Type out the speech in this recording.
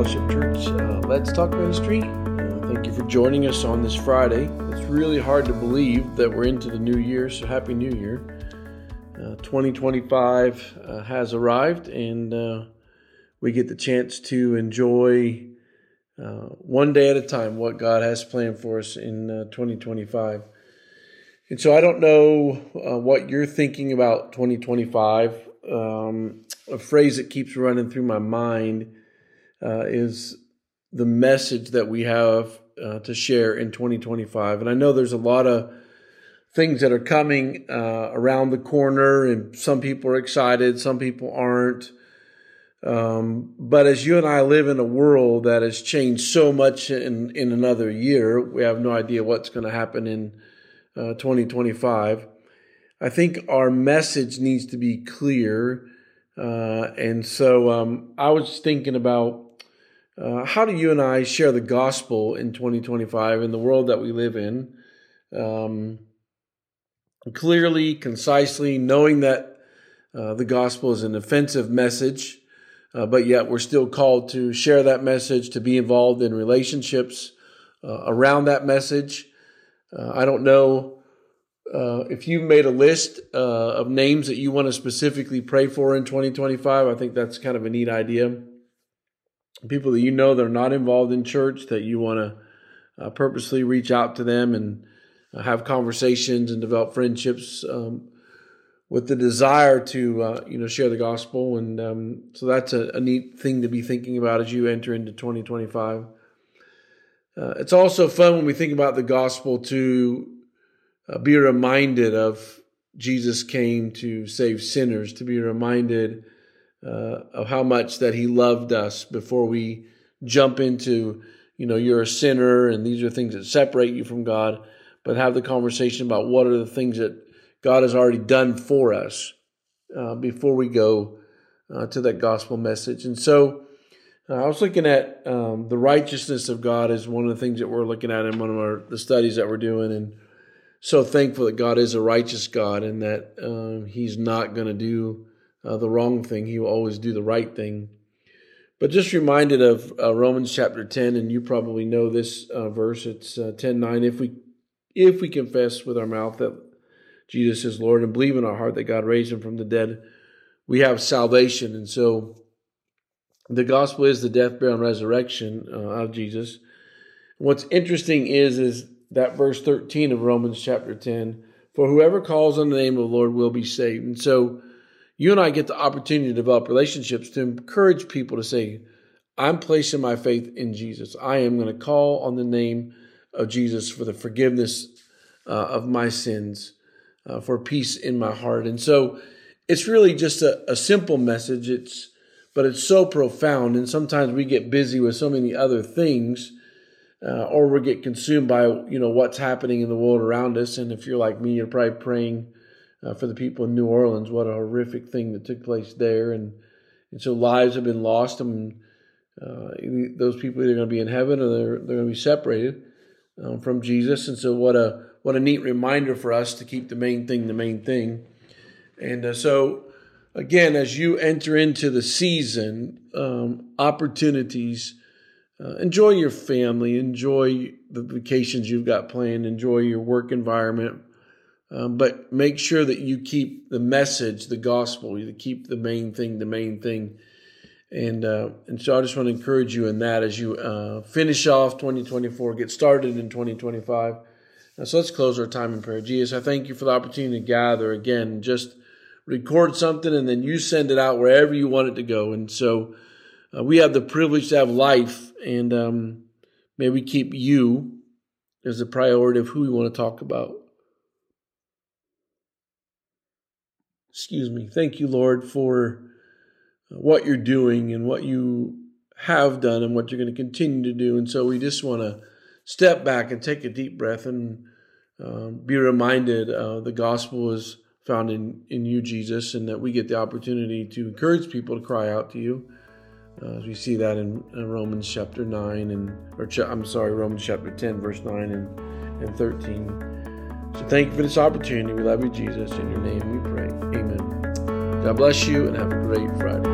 Fellowship Church. Let's Talk Ministry. Thank you for joining us on this Friday. It's really hard to believe that we're into the new year, so Happy New Year. 2025 has arrived, and we get the chance to enjoy one day at a time what God has planned for us in 2025. And so I don't know what you're thinking about 2025. A phrase that keeps running through my mind is the message that we have to share in 2025. And I know there's a lot of things that are coming around the corner, and some people are excited, some people aren't. But as you and I live in a world that has changed so much in another year, we have no idea what's going to happen in 2025. I think our message needs to be clear. And so I was thinking about how do you and I share the gospel in 2025 in the world that we live in? Clearly, concisely, knowing that the gospel is an offensive message, but yet we're still called to share that message, to be involved in relationships around that message. I don't know if you've made a list of names that you want to specifically pray for in 2025. I think that's kind of a neat idea. People that you know that are not involved in church, that you want to purposely reach out to them and have conversations and develop friendships with the desire to share the gospel. And so that's a neat thing to be thinking about as you enter into 2025. It's also fun when we think about the gospel to be reminded of Jesus came to save sinners, to be reminded of how much that he loved us before we jump into, you're a sinner and these are things that separate you from God, but have the conversation about what are the things that God has already done for us before we go to that gospel message. And so I was looking at the righteousness of God is one of the things that we're looking at in one of the studies that we're doing, and so thankful that God is a righteous God and that he's not going to do the wrong thing. He will always do the right thing. But just reminded of Romans chapter 10, and you probably know this verse. It's 10:9. If we confess with our mouth that Jesus is Lord and believe in our heart that God raised him from the dead, we have salvation. And so the gospel is the death, burial, and resurrection of Jesus. What's interesting is that verse 13 of Romans chapter 10, for whoever calls on the name of the Lord will be saved. And so you and I get the opportunity to develop relationships to encourage people to say, I'm placing my faith in Jesus. I am going to call on the name of Jesus for the forgiveness of my sins, for peace in my heart. And so it's really just a simple message, but it's so profound. And sometimes we get busy with so many other things, or we get consumed by what's happening in the world around us. And if you're like me, you're probably praying for the people in New Orleans. What a horrific thing that took place there, and so lives have been lost. And those people are either going to be in heaven or they're going to be separated from Jesus. And so what a neat reminder for us to keep the main thing. And so again, as you enter into the season, opportunities. Enjoy your family, enjoy the vacations you've got planned, enjoy your work environment, but make sure that you keep the message, the gospel, you keep the main thing. And so I just want to encourage you in that as you finish off 2024, get started in 2025. So let's close our time in prayer. Jesus, I thank you for the opportunity to gather again, just record something and then you send it out wherever you want it to go. And so we have the privilege to have life, and may we keep you as the priority of who we want to talk about. Thank you, Lord, for what you're doing and what you have done and what you're going to continue to do. And so we just want to step back and take a deep breath and be reminded the gospel is found in you, Jesus, and that we get the opportunity to encourage people to cry out to you. As we see that in Romans chapter 9 Romans chapter 10, verse 9 and 13. So thank you for this opportunity. We love you, Jesus. In your name we pray. Amen. God bless you and have a great Friday.